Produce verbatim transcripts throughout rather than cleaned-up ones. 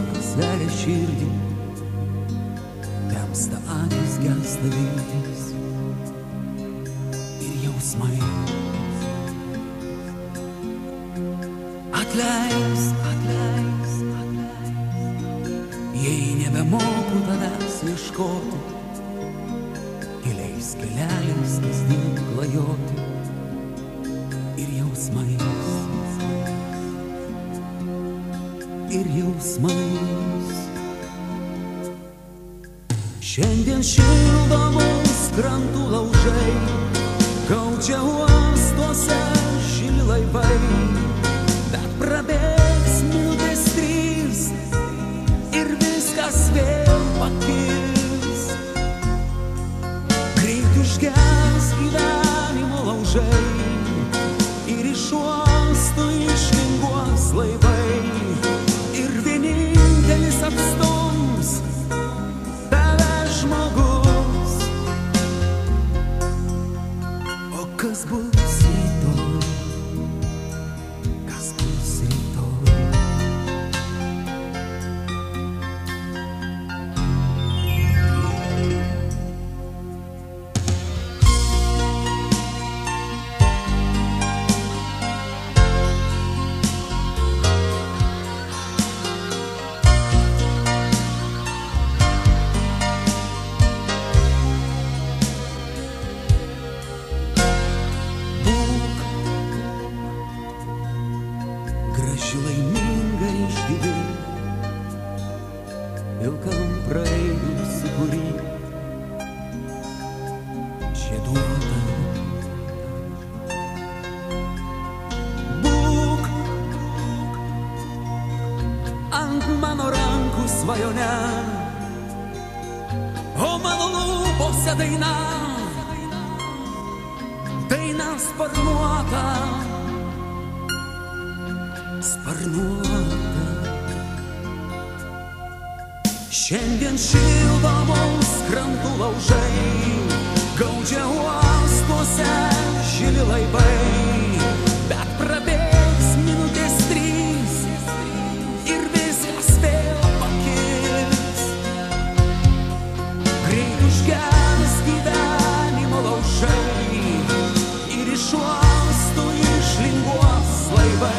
sveria širdį, temsta akis, gęsta viltis ir jausmai. Atleisk, atleisk, atleisk, jei nebemoku tavęs ieškoti, keliais keliais kasdien klajoti ir jausmais, ir jausmais. Šiandien šildo mus krantų laužai, gaudžia uostuose šili laivai, bet prabėgs minutės trys ir viskas vėl pakils. Greit užges gyvenimo laužai ir iš uostų išlinguos laivai, ir vienintelis apstums tave žmogus. O kas bus rytoj? Kas bus rytoj? Graži, laiminga, išgyvi, ilgam praeiviui sūkury žieduota. Būk ant mano rankų svajone, o mano lūpose daina, daina sparnuota. Sparnuota. Šiandien šildo mus krantų laužai, gaudžia uostuose šili laivai, bet prabėgs minutės trys ir viskas vėl pakils. Greit užges gyvenimo laužai ir iš uostų išlinguos laivai,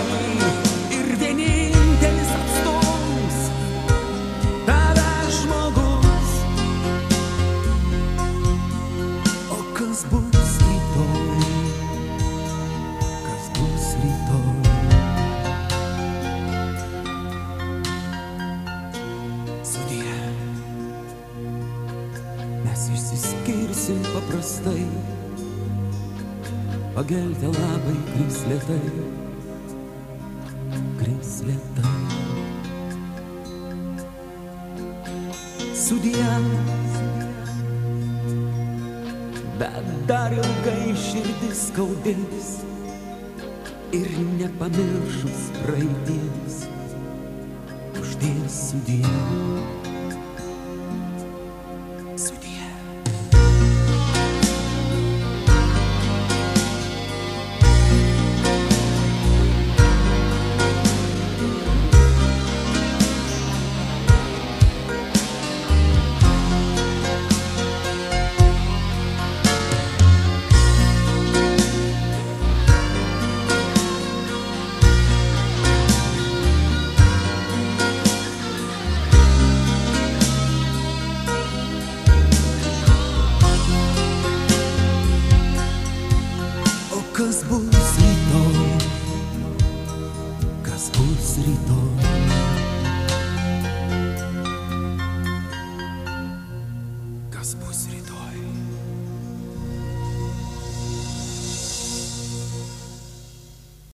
išsiskirsim paprastai, pageltę labai kris lėtai, kris lėtai. Sudie, bet dar ilgai širdis skaudės ir nepamiršus praeities, uždės sudie.